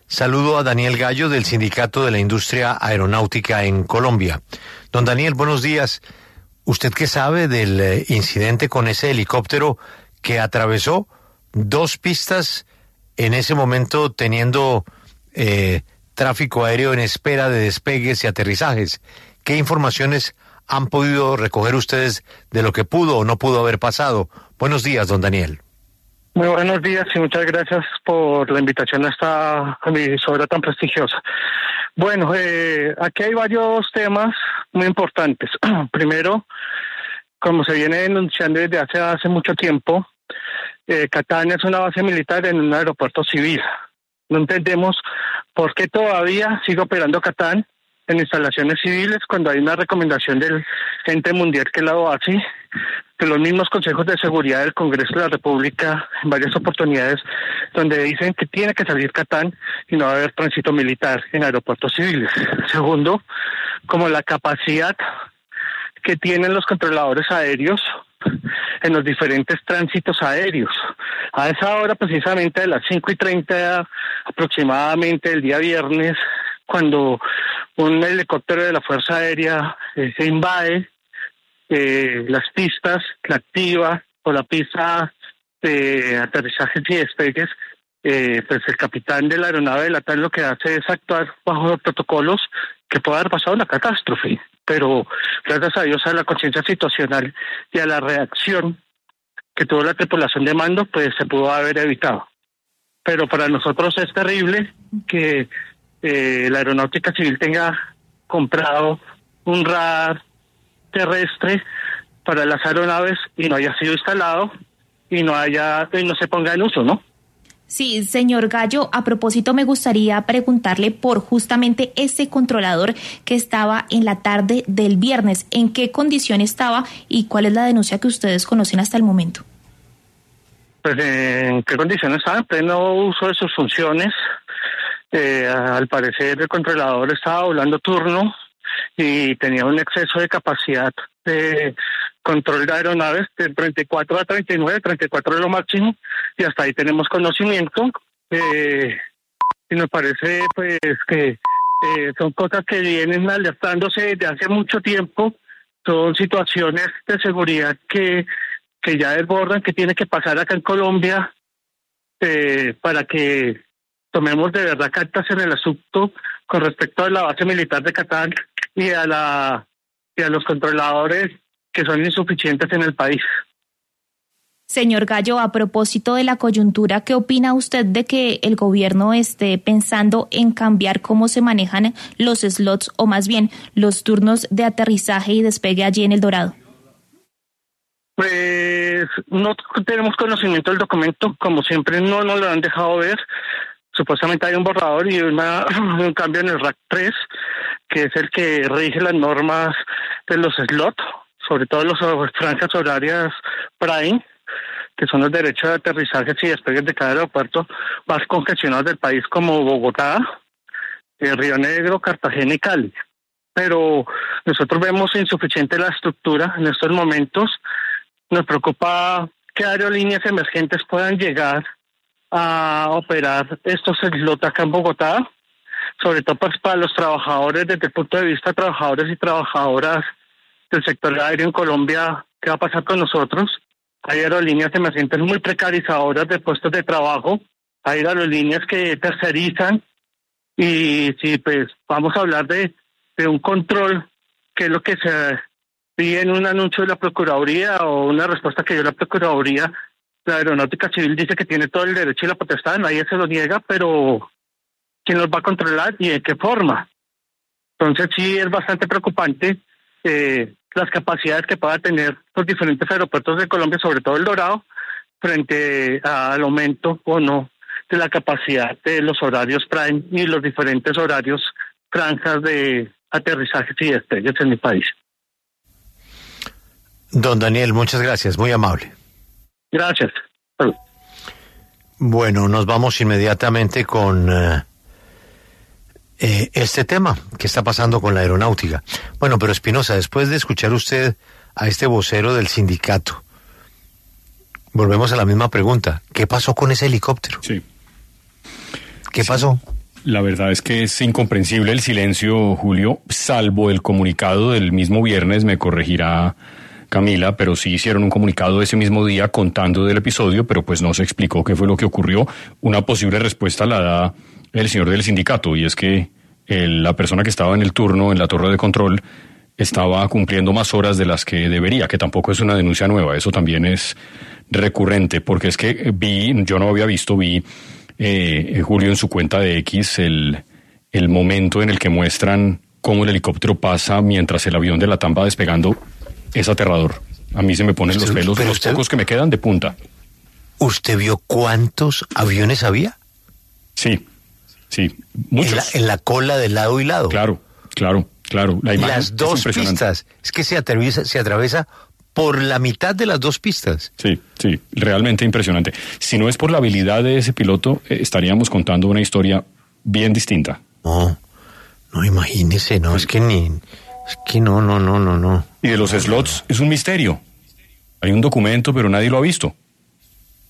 Saludo a Daniel Gallo del Sindicato de la Industria Aeronáutica en Colombia. Don Daniel, buenos días. ¿Usted qué sabe del incidente con ese helicóptero que atravesó 2 pistas en ese momento teniendo tráfico aéreo en espera de despegues y aterrizajes? ¿Qué informaciones han podido recoger ustedes de lo que pudo o no pudo haber pasado? Buenos días, don Daniel. Muy buenos días y muchas gracias por la invitación a esta emisora tan prestigiosa. Bueno, aquí hay varios temas muy importantes. Primero, como se viene denunciando desde hace mucho tiempo, Catán es una base militar en un aeropuerto civil. No entendemos por qué todavía sigue operando Catán en instalaciones civiles cuando hay una recomendación del ente mundial que la OASI, de los mismos consejos de seguridad del Congreso de la República en varias oportunidades, donde dicen que tiene que salir Catán y no va a haber tránsito militar en aeropuertos civiles. Segundo, como la capacidad que tienen los controladores aéreos en los diferentes tránsitos aéreos. A esa hora, precisamente a las 5:30 aproximadamente el día viernes, cuando un helicóptero de la Fuerza Aérea se invade las pistas, la activa o la pista de aterrizajes y despegues, pues el capitán de la aeronave de la TAN lo que hace es actuar bajo protocolos que puede haber pasado una catástrofe, pero gracias a Dios a la conciencia situacional y a la reacción que tuvo la tripulación de mando, pues se pudo haber evitado. Pero para nosotros es terrible que la aeronáutica civil tenga comprado un radar terrestre para las aeronaves y no haya sido instalado y no se ponga en uso, ¿no? Sí, señor Gallo, a propósito me gustaría preguntarle por justamente ese controlador que estaba en la tarde del viernes. ¿En qué condición estaba y cuál es la denuncia que ustedes conocen hasta el momento? Pues en qué condición estaba, en pleno uso de sus funciones. Al parecer el controlador estaba volando turno y tenía un exceso de capacidad de control de aeronaves de 34 a 39, 34 es lo máximo, y hasta ahí tenemos conocimiento. Y nos parece pues que son cosas que vienen alertándose desde hace mucho tiempo, son situaciones de seguridad que ya desbordan, que tiene que pasar acá en Colombia para que tomemos de verdad cartas en el asunto con respecto a la base militar de Catán y a los controladores que son insuficientes en el país. Señor Gallo, a propósito de la coyuntura, ¿qué opina usted de que el gobierno esté pensando en cambiar cómo se manejan los slots o más bien los turnos de aterrizaje y despegue allí en El Dorado? Pues no tenemos conocimiento del documento, como siempre no nos lo han dejado ver. Supuestamente hay un borrador y un cambio en el RAC 3, que es el que rige las normas de los slots, sobre todo las franjas horarias prime, que son los derechos de aterrizajes y despegues de cada aeropuerto más congestionados del país, como Bogotá, Río Negro, Cartagena y Cali. Pero nosotros vemos insuficiente la estructura en estos momentos. Nos preocupa que aerolíneas emergentes puedan llegar a operar estos slots acá en Bogotá, sobre todo pues para los trabajadores, desde el punto de vista de trabajadores y trabajadoras del sector aéreo en Colombia. ¿Qué va a pasar con nosotros? Hay aerolíneas emergentes muy precarizadoras de puestos de trabajo, hay aerolíneas que tercerizan, y si pues vamos a hablar de un control, que es lo que se vi en un anuncio de la Procuraduría o una respuesta que dio la Procuraduría, la aeronáutica civil dice que tiene todo el derecho y la potestad, nadie se lo niega, pero ¿quién los va a controlar y de qué forma? Entonces sí es bastante preocupante las capacidades que pueda tener los diferentes aeropuertos de Colombia, sobre todo El Dorado, frente al aumento o no de la capacidad de los horarios prime y los diferentes horarios franjas de aterrizajes y despegues en mi país. Don Daniel, muchas gracias, muy amable. Gracias. Bueno, nos vamos inmediatamente con este tema que está pasando con la aeronáutica. Bueno, pero Espinosa, después de escuchar usted a este vocero del sindicato, volvemos a la misma pregunta. ¿Qué pasó con ese helicóptero? Sí. ¿Qué pasó? La verdad es que es incomprensible el silencio, Julio, salvo el comunicado del mismo viernes, me corregirá Camila, pero sí hicieron un comunicado ese mismo día contando del episodio, pero pues no se explicó qué fue lo que ocurrió. Una posible respuesta la da el señor del sindicato, y es que la persona que estaba en el turno en la torre de control estaba cumpliendo más horas de las que debería, que tampoco es una denuncia nueva, eso también es recurrente, porque es que yo no había visto, Julio, en su cuenta de X el momento en el que muestran cómo el helicóptero pasa mientras el avión de la TAM va despegando. Es aterrador. A mí se me ponen los pelos, los pocos que me quedan, de punta. ¿Usted vio cuántos aviones había? Sí, muchos. En la cola de lado y lado. Claro. La imagen las dos pistas. Es que se atraviesa por la mitad de las dos pistas. Sí, realmente impresionante. Si no es por la habilidad de ese piloto, estaríamos contando una historia bien distinta. No, imagínese, no, es que no. Y de los slots es un misterio. Hay un documento, pero nadie lo ha visto.